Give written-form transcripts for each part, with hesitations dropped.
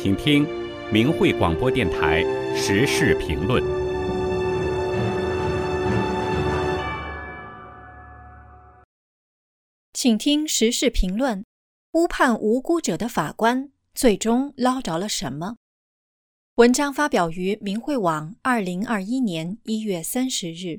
请听明慧广播电台时事评论。 请听时事评论：误判无辜者的法官最终捞着了什么？文章发表于明慧网2021年1月30日。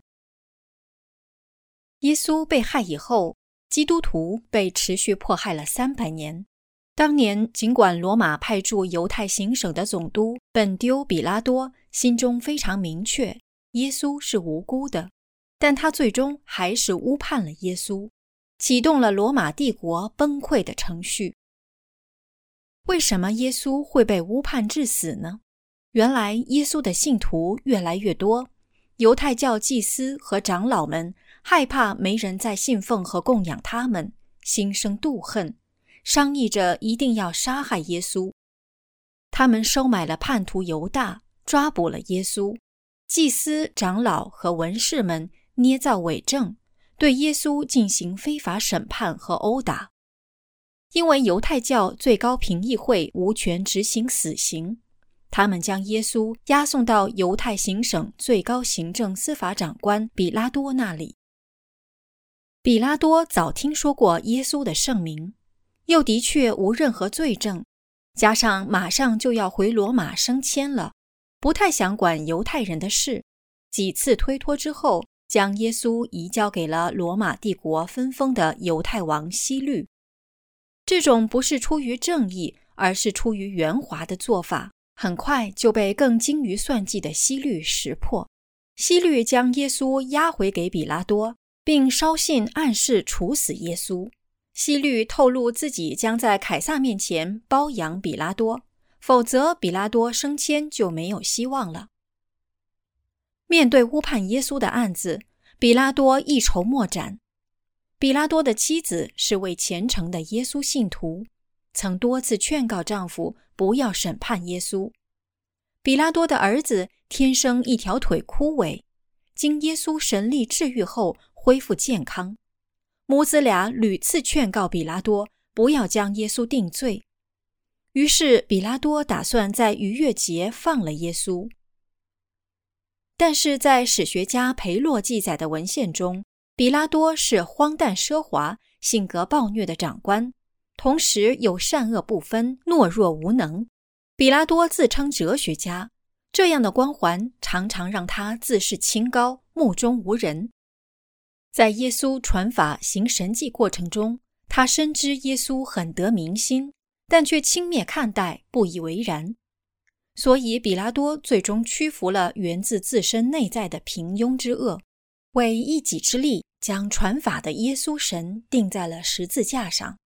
耶稣被害以后，基督徒被持续迫害了300年。当年尽管罗马派驻犹太行省的总督本丢比拉多心中非常明确耶稣是无辜的，但他最终还是误判了耶稣，启动了罗马帝国崩溃的程序。为什么耶稣会被误判致死呢？原来耶稣的信徒越来越多，犹太教祭司和长老们害怕没人再信奉和供养他们，心生妒恨，商议着一定要杀害耶稣。他们收买了叛徒犹大，抓捕了耶稣。祭司、长老和文士们捏造伪证，对耶稣进行非法审判和殴打。因为犹太教最高评议会无权执行死刑，他们将耶稣押送到犹太行省最高行政司法长官比拉多那里。比拉多早听说过耶稣的圣名，又的确无任何罪证，加上马上就要回罗马升迁了，不太想管犹太人的事，几次推脱之后，将耶稣移交给了罗马帝国分封的犹太王希律。这种不是出于正义，而是出于圆滑的做法，很快就被更精于算计的希律识破。希律将耶稣押回给比拉多，并捎信暗示处死耶稣。希律透露自己将在凯撒面前包养比拉多，否则比拉多升迁就没有希望了。面对误判耶稣的案子，比拉多一筹莫展。比拉多的妻子是位虔诚的耶稣信徒，曾多次劝告丈夫不要审判耶稣。比拉多的儿子天生一条腿枯萎，经耶稣神力治愈后恢复健康。母子俩屡次劝告比拉多不要将耶稣定罪，于是比拉多打算在逾越节放了耶稣。但是在史学家培洛记载的文献中，比拉多是荒诞奢华、性格暴虐的长官，同时又善恶不分、懦弱无能。比拉多自称哲学家，这样的光环常常让他自视清高、目中无人。在耶稣传法行神迹过程中，他深知耶稣很得民心，但却轻蔑看待，不以为然。所以比拉多最终屈服了源自自身内在的平庸之恶，为一己之力将传法的耶稣神钉在了十字架上。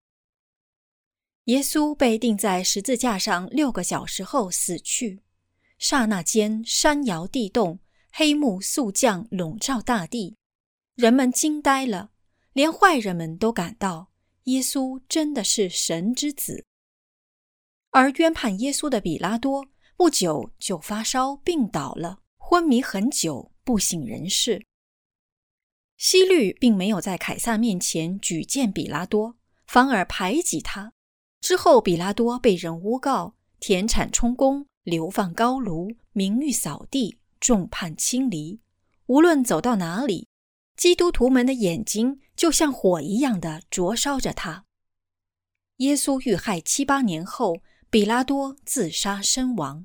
耶稣被钉在十字架上6个小时后死去，刹那间山摇地动，黑幕速降，笼罩大地。人们惊呆了，连坏人们都感到耶稣真的是神之子。而冤判耶稣的比拉多不久就发烧病倒了，昏迷很久，不省人事。希律并没有在凯撒面前举荐比拉多，反而排挤他。之后比拉多被人诬告，田产充公，流放高卢，名誉扫地，众叛亲离。无论走到哪里，基督徒们的眼睛就像火一样的灼烧着他。耶稣遇害7、8年后，比拉多自杀身亡。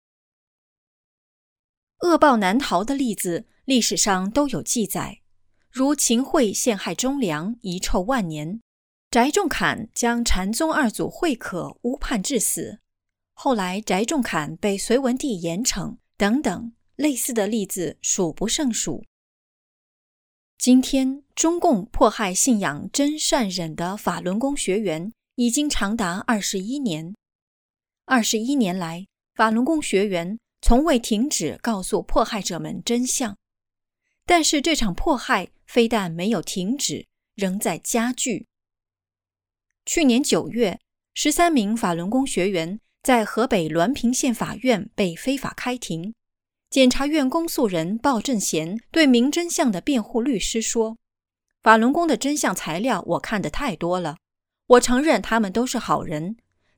恶报难逃的例子，历史上都有记载，如秦桧陷害忠良，遗臭万年；翟仲侃将禅宗2祖慧可误判致死，后来翟仲侃被隋文帝严惩，等等，类似的例子数不胜数。今天，中共迫害信仰真善忍的法轮功学员已经长达21年。21年来，法轮功学员从未停止告诉迫害者们真相。但是这场迫害非但没有停止，仍在加剧。去年9月，13名法轮功学员在河北滦平县法院被非法开庭。检察院公诉人鲍正贤对明真相的辩护律师说，法轮功的真相材料我看得太多了，我承认他们都是好人，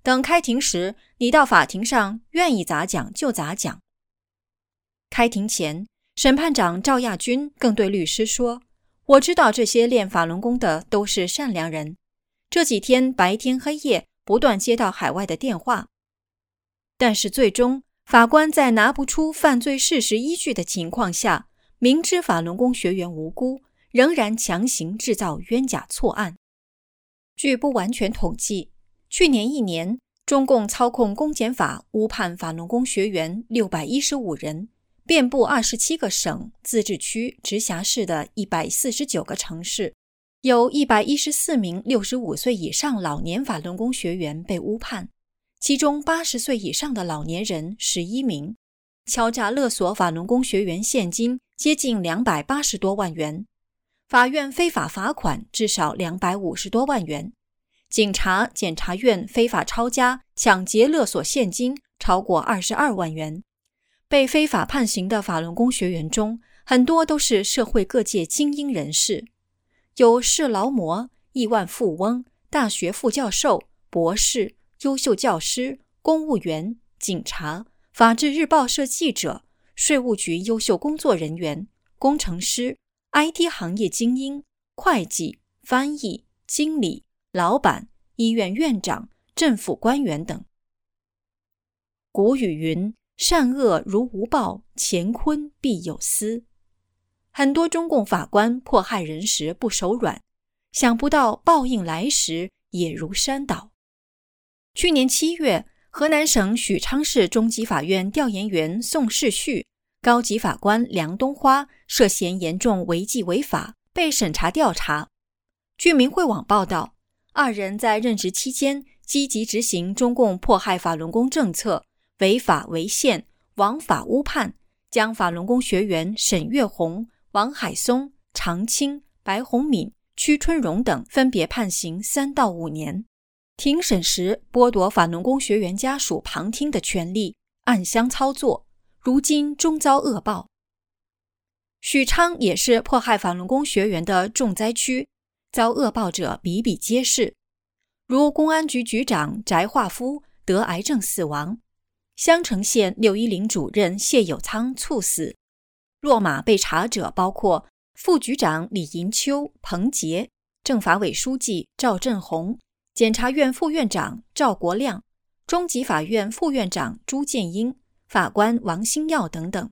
等开庭时，你到法庭上愿意咋讲就咋讲。开庭前，审判长赵亚军更对律师说，我知道这些练法轮功的都是善良人，这几天白天黑夜不断接到海外的电话，但是最终法官在拿不出犯罪事实依据的情况下，明知法轮功学员无辜，仍然强行制造冤假错案。据不完全统计，去年1年，中共操控公检法误判法轮功学员615人，遍布27个省、自治区、直辖市的149个城市，有114名65岁以上老年法轮功学员被误判，其中80岁以上的老年人11名，敲诈勒索法轮功学员现金接近280多万元，法院非法罚款至少250多万元，警察、检察院非法抄家、抢劫勒索现金超过22万元。被非法判刑的法轮功学员中，很多都是社会各界精英人士，有市劳模、亿万富翁、大学副教授、博士、优秀教师、公务员、警察、法制日报社记者、税务局优秀工作人员、工程师、IT 行业精英、会计、翻译、经理、老板、医院院长、政府官员等。古语云，善恶如无报，乾坤必有私。很多中共法官迫害人时不手软，想不到报应来时也如山倒。去年7月，河南省许昌市中级法院调研员宋世旭、高级法官梁东花涉嫌严重违纪违法，被审查调查。据明慧网报道，二人在任职期间积极执行中共迫害法轮功政策，违法违宪，枉法误判，将法轮功学员沈月红、王海松、常青、白洪敏、屈春荣等分别判刑3到5年。庭审时剥夺法轮功学员家属旁听的权利，暗箱操作，如今终遭恶报。许昌也是迫害法轮功学员的重灾区，遭恶报者比比皆是，如公安局局长翟化夫得癌症死亡，襄城县610主任谢有仓猝死，落马被查者包括副局长李银秋、彭杰，政法委书记赵振宏，检察院副院长赵国亮，中级法院副院长朱建英，法官王新耀等等。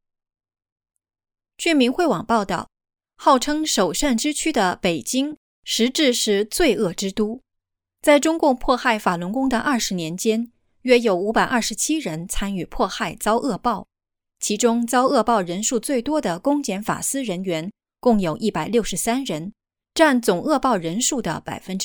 据明慧网报道，号称首善之区的北京，实质是罪恶之都。在中共迫害法轮功的20年间，约有527人参与迫害遭恶报，其中遭恶报人数最多的公检法司人员共有163人，占总恶报人数的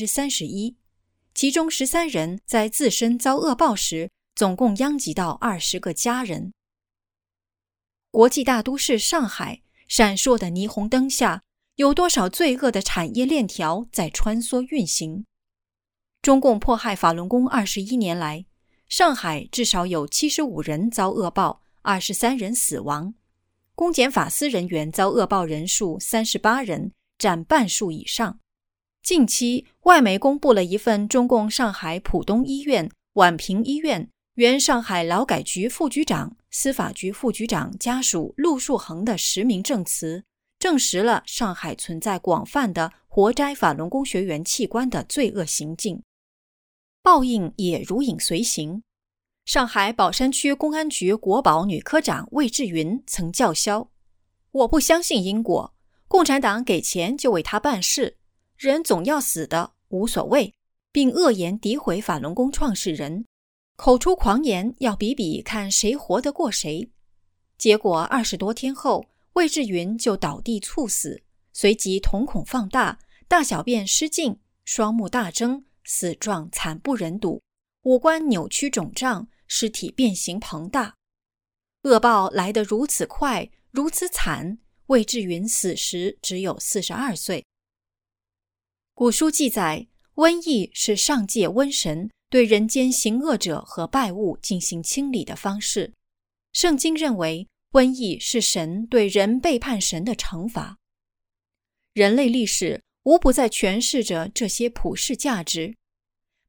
31%， 其中13人在自身遭恶报时总共殃及到20个家人。国际大都市上海，闪烁的霓虹灯下，有多少罪恶的产业链条在穿梭运行？中共迫害法轮功21年来，上海至少有75人遭恶报，23人死亡。公检法司人员遭恶报人数38人，占半数以上。近期，外媒公布了一份中共上海浦东医院、宛平医院原上海劳改局副局长、司法局副局长家属陆树恒的实名证词，证实了上海存在广泛的活摘法轮功学员器官的罪恶行径。报应也如影随形。上海宝山区公安局国保女科长魏志云曾叫嚣：我不相信因果，共产党给钱就为他办事，人总要死的，无所谓，并恶言诋毁法轮功创始人，口出狂言，要比比看谁活得过谁。结果20多天后，魏志云就倒地猝死，随即瞳孔放大，大小便失禁，双目大睁，死状惨不忍睹，五官扭曲肿胀，尸体变形膨大。恶报来得如此快，如此惨，魏志云死时只有42岁。古书记载，瘟疫是上界瘟神对人间行恶者和败物进行清理的方式。圣经认为，瘟疫是神对人背叛神的惩罚。人类历史无不在诠释着这些普世价值。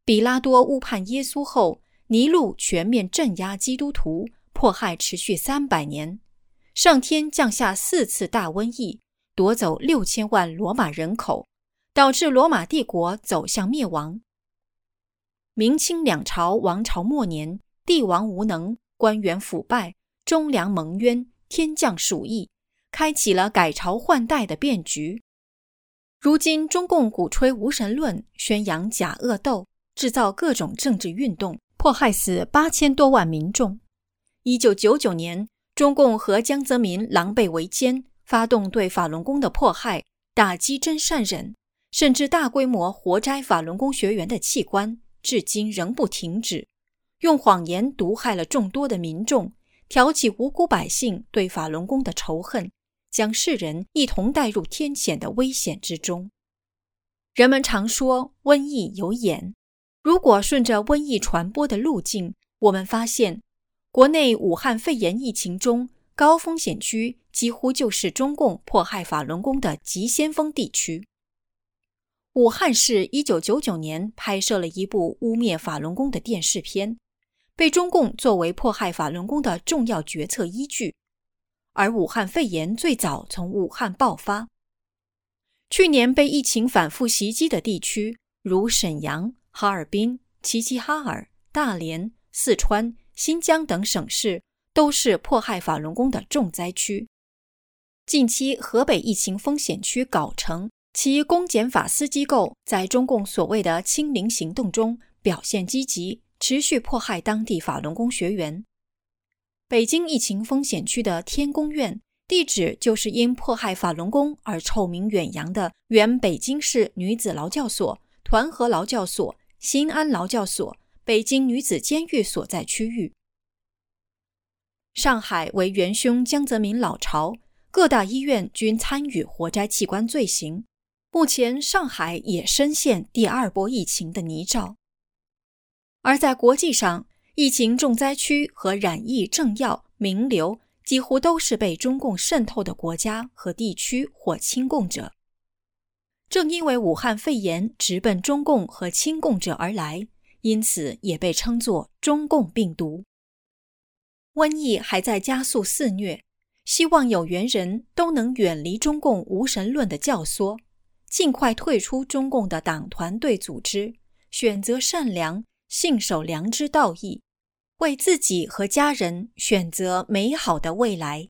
比拉多误判耶稣后，尼禄全面镇压基督徒，迫害持续300年。上天降下4次大瘟疫，夺走6000万罗马人口，导致罗马帝国走向灭亡。明清两朝王朝末年，帝王无能，官员腐败，忠良蒙冤，天降鼠疫，开启了改朝换代的变局。如今中共鼓吹无神论，宣扬假恶斗，制造各种政治运动，迫害死8000多万民众。1999年，中共和江泽民狼狈为奸，发动对法轮功的迫害，打击真善忍，甚至大规模活摘法轮功学员的器官，至今仍不停止，用谎言毒害了众多的民众，挑起无辜百姓对法轮功的仇恨，将世人一同带入天谴的危险之中。人们常说瘟疫有眼，如果顺着瘟疫传播的路径，我们发现国内武汉肺炎疫情中高风险区几乎就是中共迫害法轮功的急先锋地区。武汉市1999年拍摄了一部污蔑法轮功的电视片，被中共作为迫害法轮功的重要决策依据。而武汉肺炎最早从武汉爆发。去年被疫情反复袭击的地区，如沈阳、哈尔滨、齐齐哈尔、大连、四川、新疆等省市，都是迫害法轮功的重灾区。近期河北疫情风险区藁城，其公检法司机构在中共所谓的清零行动中表现积极，持续迫害当地法轮功学员。北京疫情风险区的天宫院，地址就是因迫害法轮功而臭名远扬的原北京市女子劳教所、团河劳教所、新安劳教所、北京女子监狱所在区域。上海为元凶江泽民老巢，各大医院均参与活摘器官罪行。目前上海也深陷第2波疫情的泥沼。而在国际上，疫情重灾区和染疫政要、名流几乎都是被中共渗透的国家和地区或亲共者。正因为武汉肺炎直奔中共和亲共者而来，因此也被称作中共病毒。瘟疫还在加速肆虐，希望有缘人都能远离中共无神论的教唆，尽快退出中共的党团队组织，选择善良，信守良知道义，为自己和家人选择美好的未来。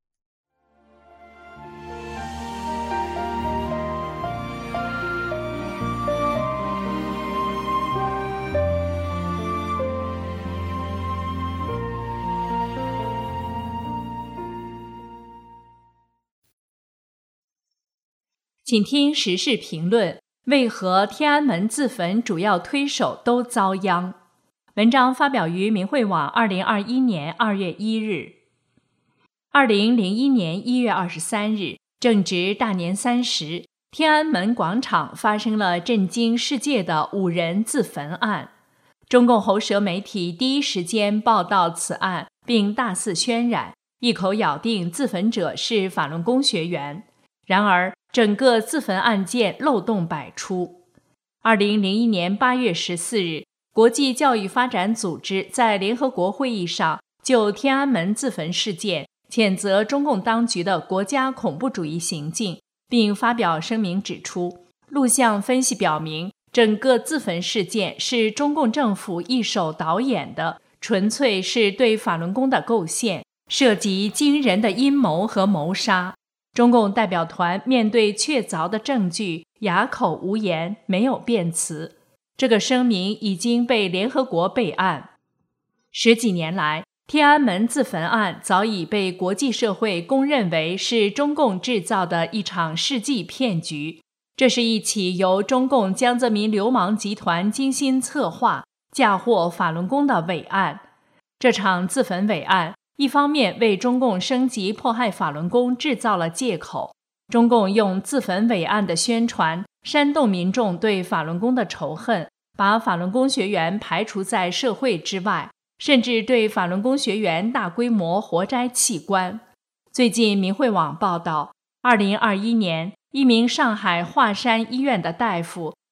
请听时事评论：为何天安门自焚主要推手都遭殃？文章发表于明慧网2021年2月1日。2001年1月23日，正值大年30，天安门广场发生了震惊世界的5人自焚案。中共喉舌媒体第一时间报道此案，并大肆渲染，一口咬定自焚者是法轮功学员。然而，整个自焚案件漏洞百出。2001年8月14日，国际教育发展组织在联合国会议上就天安门自焚事件谴责中共当局的国家恐怖主义行径，并发表声明指出，录像分析表明，整个自焚事件是中共政府一手导演的，纯粹是对法轮功的构陷，涉及惊人的阴谋和谋杀。中共代表团面对确凿的证据，哑口无言，没有辩词。这个声明已经被联合国备案。10几年来，天安门自焚案早已被国际社会公认为是中共制造的一场世纪骗局。这是一起由中共江泽民流氓集团精心策划、嫁祸法轮功的伪案。这场自焚伪案一方面为中共升级迫害法轮功制造了借口，中共用自焚伪案的宣传煽动民众对法轮功的仇恨，把法轮功学员排除在社会之外，甚至对法轮功学员大规模活摘器官。最近明慧网报道，2021年，一名上海华山医院的大夫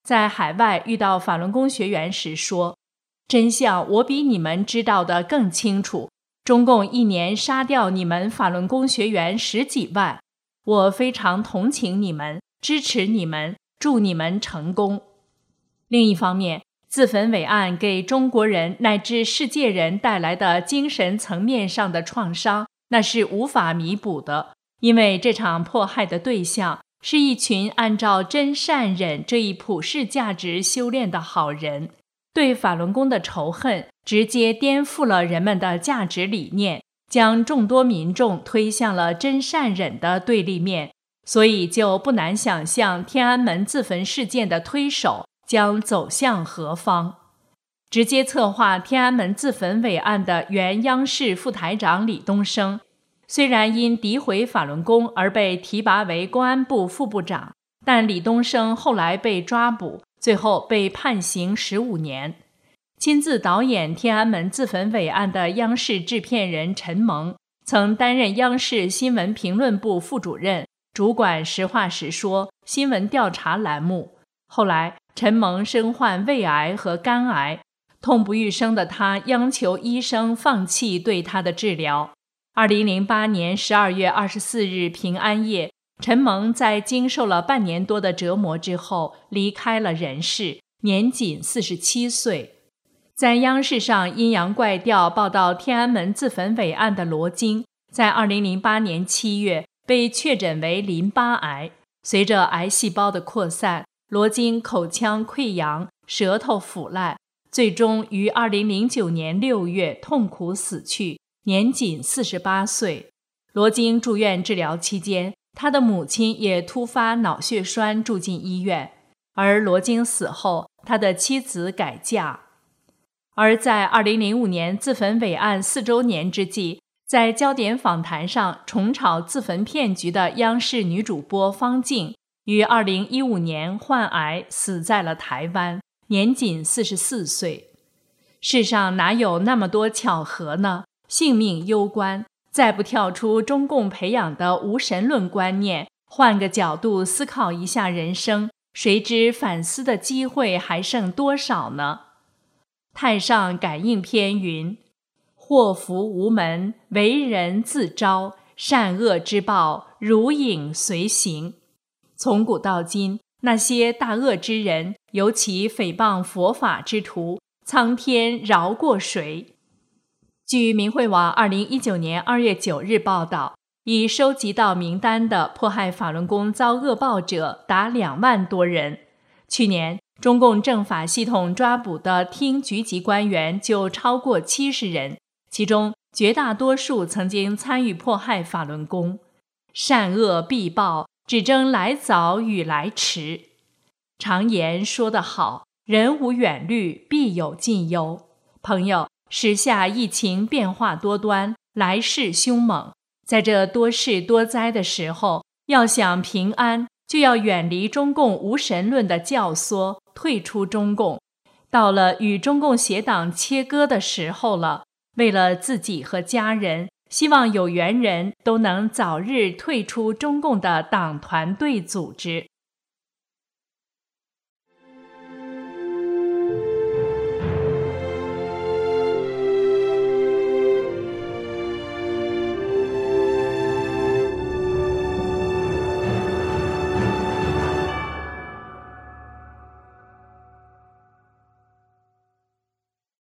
在海外遇到法轮功学员时说：“真相我比你们知道的更清楚，中共1年杀掉你们法轮功学员10几万，我非常同情你们，支持你们，祝你们成功。”另一方面，自焚伟案给中国人乃至世界人带来的精神层面上的创伤，那是无法弥补的，因为这场迫害的对象是一群按照真善忍这一普世价值修炼的好人，对法轮功的仇恨直接颠覆了人们的价值理念，将众多民众推向了真善忍的对立面，所以就不难想象天安门自焚事件的推手将走向何方。直接策划天安门自焚伟案的原央视副台长李东生，虽然因诋毁法轮功而被提拔为公安部副部长，但李东生后来被抓捕，最后被判刑15年。亲自导演天安门自焚伟案的央视制片人陈蒙，曾担任央视新闻评论部副主任，主管实话实说新闻调查栏目。后来陈蒙身患胃癌和肝癌，痛不欲生的他央求医生放弃对他的治疗。2008年12月24日平安夜，陈蒙在经受了半年多的折磨之后离开了人世，年仅47岁。在央视上阴阳怪调报道天安门自焚伟案的罗京，在2008年7月被确诊为淋巴癌，随着癌细胞的扩散，罗京口腔溃疡，舌头腐烂，最终于2009年6月痛苦死去，年仅48岁。罗京住院治疗期间，他的母亲也突发脑血栓住进医院，而罗京死后，他的妻子改嫁。而在2005年自焚伟案4周年之际，在焦点访谈上重炒自焚骗局的央视女主播方静，于2015年患癌死在了台湾，年仅44岁。世上哪有那么多巧合呢？性命攸关，再不跳出中共培养的无神论观念，换个角度思考一下人生，谁知反思的机会还剩多少呢？太上感应篇云：祸福无门，为人自招，善恶之报，如影随形。从古到今，那些大恶之人，尤其诽谤佛法之徒，苍天饶过谁？据明慧网2019年2月9日报道，已收集到名单的迫害法轮功遭恶报者达2万多人。去年中共政法系统抓捕的厅局级官员就超过70人，其中绝大多数曾经参与迫害法轮功。善恶必报，只争来早与来迟。常言说得好，人无远虑，必有近忧。朋友，时下疫情变化多端，来势凶猛，在这多事多灾的时候，要想平安，就要远离中共无神论的教唆，退出中共。到了与中共邪党切割的时候了，为了自己和家人，希望有缘人都能早日退出中共的党团队组织。